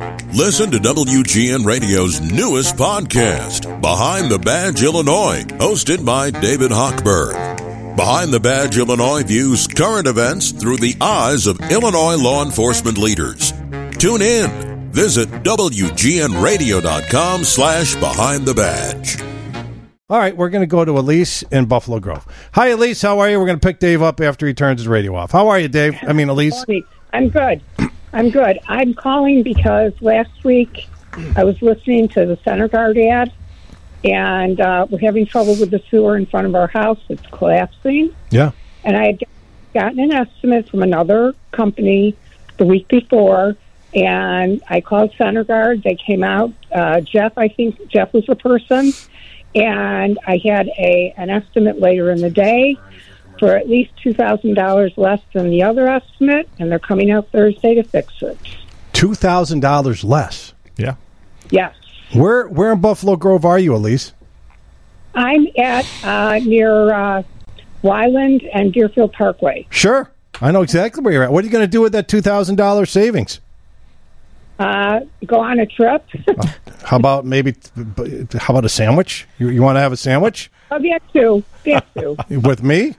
Listen to WGN Radio's newest podcast, Behind the Badge Illinois, hosted by David Hochberg. Behind the Badge Illinois views current events through the eyes of Illinois law enforcement leaders. Tune in. Visit WGNradio.com/Behind the Badge. All right, we're going to go to Elise in Buffalo Grove. Hi, Elise. How are you? We're going to pick Dave up after he turns his radio off. How are you, Dave? I mean, Elise. I'm good. I'm calling because last week I was listening to the Center Guard ad, and we're having trouble with the sewer in front of our house. It's collapsing. Yeah. And I had gotten an estimate from another company the week before, and I called Center Guard. They came out. Jeff was the person. And I had an estimate later in the day for at least $2,000 less than the other estimate, and they're coming out Thursday to fix it. $2,000 less? Yeah. Yes. Where in Buffalo Grove are you, Elise? I'm at near Wyland and Deerfield Parkway. Sure. I know exactly where you're at. What are you going to do with that $2,000 savings? Go on a trip. How about a sandwich? You want to have a sandwich? Oh, that too. With me?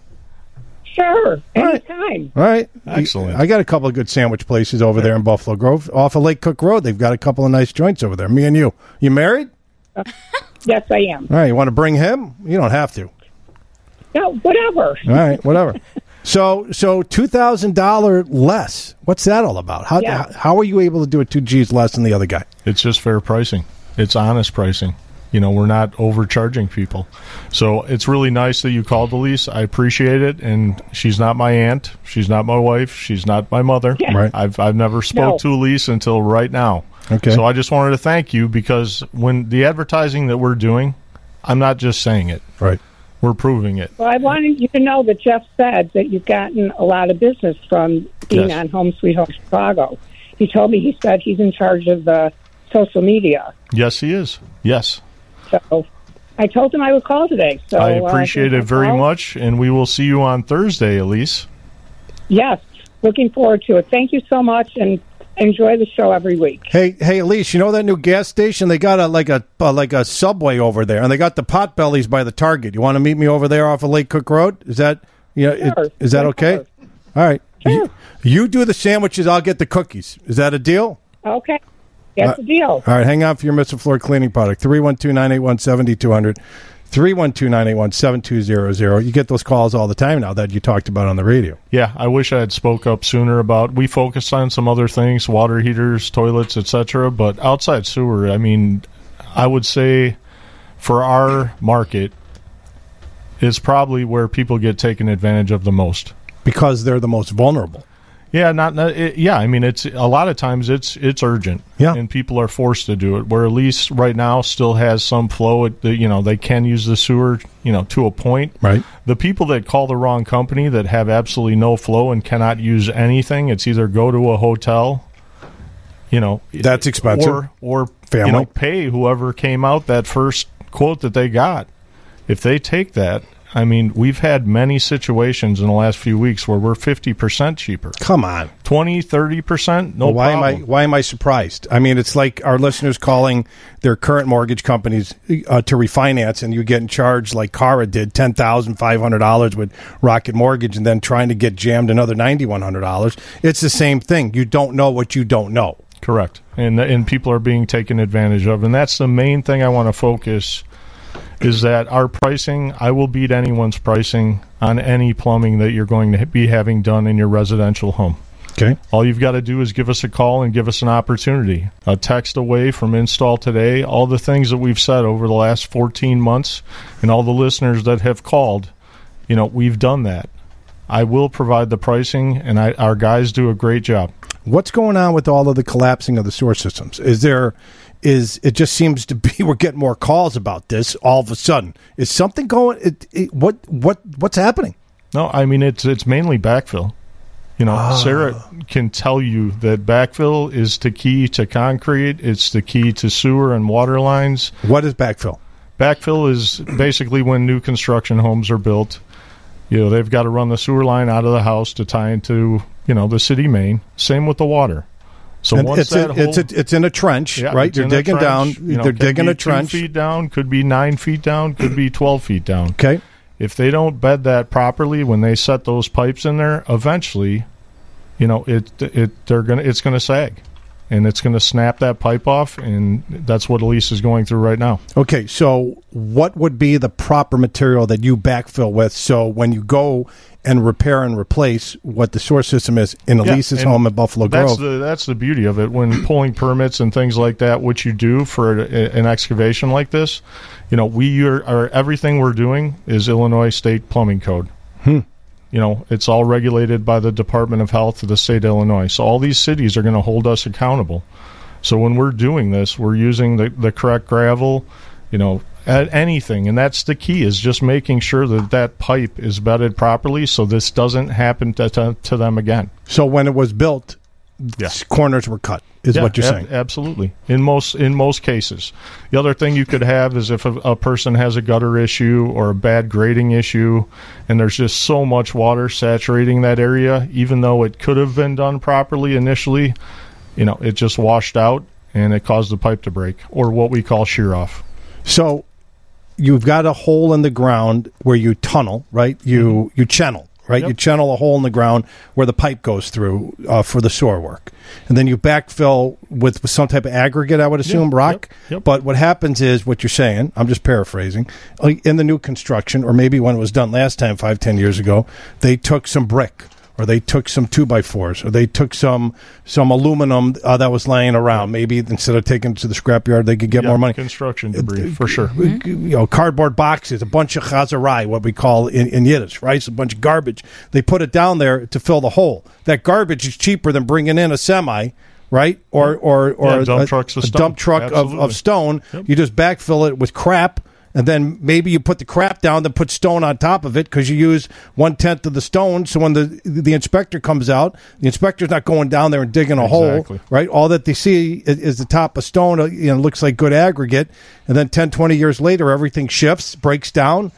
Sure. Anytime. All right. Excellent. I got a couple of good sandwich places over there in Buffalo Grove. Off of Lake Cook Road, they've got a couple of nice joints over there. Me and you. You married? Yes, I am. All right. You want to bring him? You don't have to. No, whatever. All right. Whatever. So $2,000 less. What's that all about? How are you able to do it 2 G's less than the other guy? It's just fair pricing. It's honest pricing. We're not overcharging people. So it's really nice that you called, Elise. I appreciate it. And she's not my aunt. She's not my wife. She's not my mother. Yeah. Right. I've never spoke to Elise until right now. Okay. So I just wanted to thank you because when the advertising that we're doing, I'm not just saying it. Right. We're proving it. Well, I wanted you to know that Jeff said that you've gotten a lot of business from being on Home Sweet Home Chicago. He told me, he said he's in charge of the social media. Yes, he is. Yes. So I told him I would call today. So I appreciate it very much, and we will see you on Thursday, Elise. Yes. Looking forward to it. Thank you so much, and enjoy the show every week. Hey, Elise, you know that new gas station? They got like a Subway over there, and they got the Potbellies by the Target. You want to meet me over there off of Lake Cook Road? Is that Sure. Is that okay? Sure. All right. Sure. You do the sandwiches. I'll get the cookies. Is that a deal? Okay. That's the deal. All right. Hang on for your Mr. Floor cleaning product. 312-981-7200. 312-981-7200. You get those calls all the time now that you talked about on the radio. Yeah, I wish I had spoke up sooner about. We focused on some other things, water heaters, toilets, etc. But outside sewer, I mean, I would say for our market, is probably where people get taken advantage of the most because they're the most vulnerable. Yeah, I mean, it's a lot of times it's urgent, and people are forced to do it. Where at least right now still has some flow. They can use the sewer, to a point. Right. The people that call the wrong company that have absolutely no flow and cannot use anything. It's either go to a hotel, that's expensive, or family pay whoever came out that first quote that they got. If they take that. I mean, we've had many situations in the last few weeks where we're 50% cheaper. Come on. 20, 30%? No problem. Why am I surprised? I mean, it's like our listeners calling their current mortgage companies to refinance, and you get charged like Cara did, $10,500 with Rocket Mortgage, and then trying to get jammed another $9,100. It's the same thing. You don't know what you don't know. Correct. And people are being taken advantage of. And that's the main thing I want to focus is that our pricing, I will beat anyone's pricing on any plumbing that you're going to be having done in your residential home. Okay. All you've got to do is give us a call and give us an opportunity. A text away from Install Today, all the things that we've said over the last 14 months and all the listeners that have called, we've done that. I will provide the pricing, and our guys do a great job. What's going on with all of the collapsing of the sewer systems? It just seems to be we're getting more calls about this all of a sudden. Is something going? What's happening? No, I mean it's mainly backfill. Sarah can tell you that backfill is the key to concrete. It's the key to sewer and water lines. What is backfill? Backfill is basically when new construction homes are built. They've got to run the sewer line out of the house to tie into the city main. Same with the water. So And once it's that hole, it's in a trench, yeah, right? it's You're in a digging down. trench, you know, They're could digging be a trench. 2 feet down, could be 9 feet down, could be 12 feet down. Okay. If they don't bed that properly when they set those pipes in there, eventually, you know, it's gonna sag, and it's gonna snap that pipe off, and that's what Elise is going through right now. Okay, so what would be the proper material that you backfill with? So when you go and repair and replace what the sewer system is in Elise's and home at Buffalo Grove. That's the beauty of it. When pulling permits and things like that, what you do for an excavation like this, you know, everything we're doing is Illinois State Plumbing Code. You know, it's all regulated by the Department of Health of the state of Illinois. So all these cities are going to hold us accountable. So when we're doing this, we're using the correct gravel, you know, at anything. And that's the key, is just making sure that that pipe is bedded properly so this doesn't happen to them again. So when it was built, corners were cut, is what you're saying. Absolutely. In most cases. The other thing you could have is if a person has a gutter issue or a bad grading issue, and there's just so much water saturating that area, even though it could have been done properly initially, you know, it just washed out and it caused the pipe to break, or what we call shear off. So you've got a hole in the ground where you tunnel, right? You channel, right? Yep. You channel a hole in the ground where the pipe goes through for the sewer work. And then you backfill with some type of aggregate, I would assume, rock. Yep. But what happens is, what you're saying, I'm just paraphrasing, in the new construction, or maybe when it was done last time, 5-10 years ago, they took some brick, or they took some 2x4s, or they took some aluminum that was laying around. Maybe instead of taking it to the scrapyard, they could get more money. Construction debris, for sure. You know, cardboard boxes, a bunch of chazarai, what we call in Yiddish, right? It's a bunch of garbage. They put it down there to fill the hole. That garbage is cheaper than bringing in a semi, right? Or a dump truck of stone. Yep. You just backfill it with crap. And then maybe you put the crap down, then put stone on top of it, because you use 1/10 of the stone. So when the inspector comes out, the inspector's not going down there and digging a hole, right? All that they see is the top of stone. You know, looks like good aggregate. And then 10, 20 years later, everything shifts, breaks down,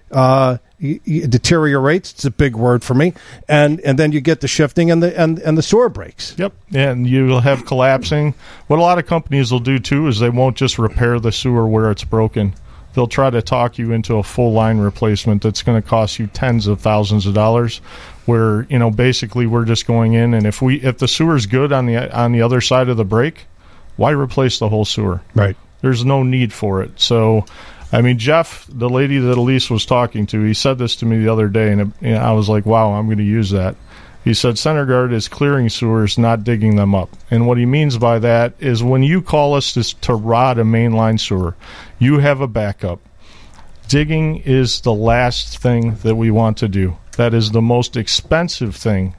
deteriorates. It's a big word for me. And then you get the shifting and the sewer breaks. Yep, and you'll have collapsing. What a lot of companies will do too is they won't just repair the sewer where it's broken. They'll try to talk you into a full line replacement that's going to cost you tens of thousands of dollars, where, you know, basically we're just going in, and if the sewer's good on the other side of the break, why replace the whole sewer? Right. There's no need for it. So, I mean, Jeff, the lady that Elise was talking to, he said this to me the other day, and I was like, wow, I'm going to use that. He said CenterGuard is clearing sewers, not digging them up. And what he means by that is when you call us to rod a mainline sewer, you have a backup. Digging is the last thing that we want to do. That is the most expensive thing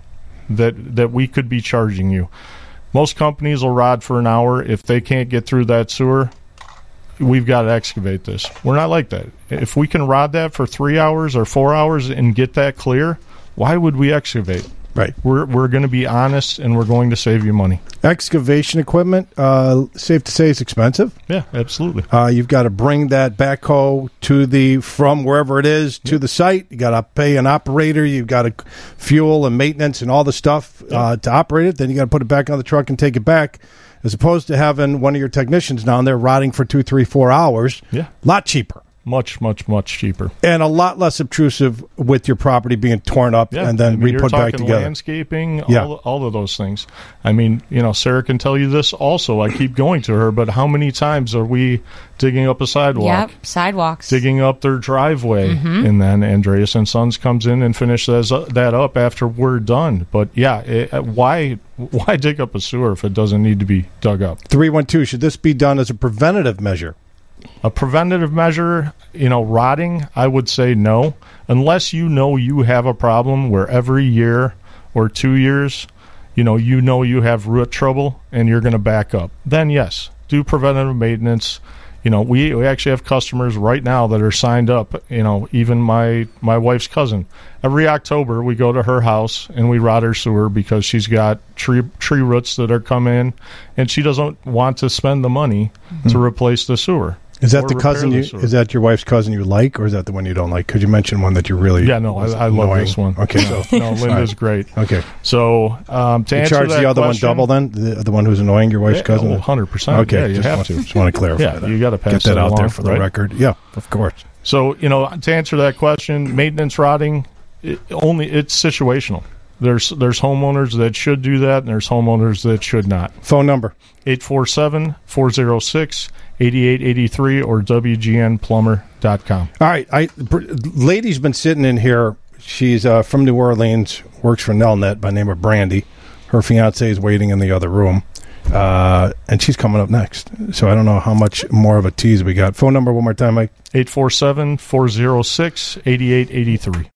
that we could be charging you. Most companies will rod for an hour. If they can't get through that sewer, we've got to excavate this. We're not like that. If we can rod that for 3 hours or 4 hours and get that clear, why would we excavate? Right. We're going to be honest, and we're going to save you money. Excavation equipment, safe to say, is expensive. Yeah, absolutely. You've got to bring that backhoe from wherever it is to the site. You got to pay an operator. You've got to fuel and maintenance and all the stuff to operate it. Then you got to put it back on the truck and take it back, as opposed to having one of your technicians down there rotting for 2, 3, 4 hours. Yeah, a lot cheaper. Much, much, much cheaper. And a lot less obtrusive with your property being torn up and then re-put back together. Landscaping, all of those things. I mean, you know, Sarah can tell you this also. I keep going to her, but how many times are we digging up a sidewalk? Yep, sidewalks. Digging up their driveway. Mm-hmm. And then Andreas and Sons comes in and finishes that up after we're done. But, yeah, why dig up a sewer if it doesn't need to be dug up? 312, should this be done as a preventative measure? A preventative measure, you know, rotting, I would say no. Unless you have a problem where every year or 2 years, you have root trouble and you're going to back up. Then, yes, do preventative maintenance. You know, we actually have customers right now that are signed up, you know, even my wife's cousin. Every October, we go to her house and we rot her sewer because she's got tree roots that are coming in, and she doesn't want to spend the money to replace the sewer. Is that or the cousin? repair this, or- Is that your wife's cousin you like, or is that the one you don't like? Because you mentioned one that you really Yeah, no, I love annoying. this one. Okay, so No, Linda's great. okay. So to You answer charge that the other question, one double then? The one who's annoying your wife's cousin? 100%. Okay, Yeah, you have to. Just want to clarify Yeah, that. you got to pass Get that out there along, for the right? record. Yeah, of course. So, to answer that question, maintenance rotting, it's situational. There's homeowners that should do that, and there's homeowners that should not. Phone number. 847-406-8883 or WGNplumber.com. All right. Lady's been sitting in here. She's from New Orleans, works for Nelnet by name of Brandy. Her fiance is waiting in the other room, and she's coming up next. So I don't know how much more of a tease we got. Phone number one more time, Mike. 847-406-8883.